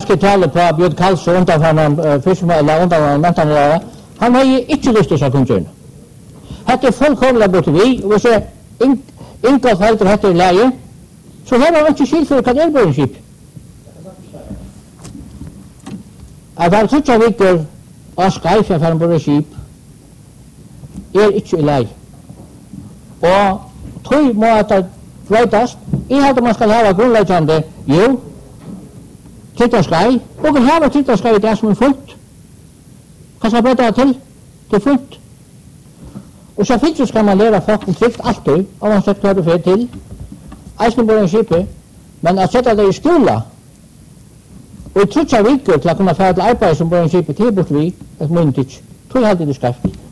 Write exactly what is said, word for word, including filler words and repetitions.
ikke tale på Bjørn Karlsson undan fra noen fiskmål, eller undan fra mentanere. Han har ikke lyst til å kunne. Hette er fullkomlig borte vi, og hvis jeg innkalt foreldre hette er leie, så har man ikke skilt for hva det er på en skip. At han tror ikke viker av skreif for en på en skip, er ikke i leie. Og tog må at det brøytast. Jeg hadde man skal hava grunnleggende, jo, tryggdagsgrei, og kan hava tryggdagsgrei det som er fullt. Hva skal brøyta til? Det er fullt. Og så finnes skal man lære folk om trygt alltid, og man sett hva du fyrir til. Eisen bor en skipet, men at sette det i skola, og i trutja viker til å kunne fære til arbeid som bor en skipet, til bort vi, et munn tids, tog halvtid i skreft.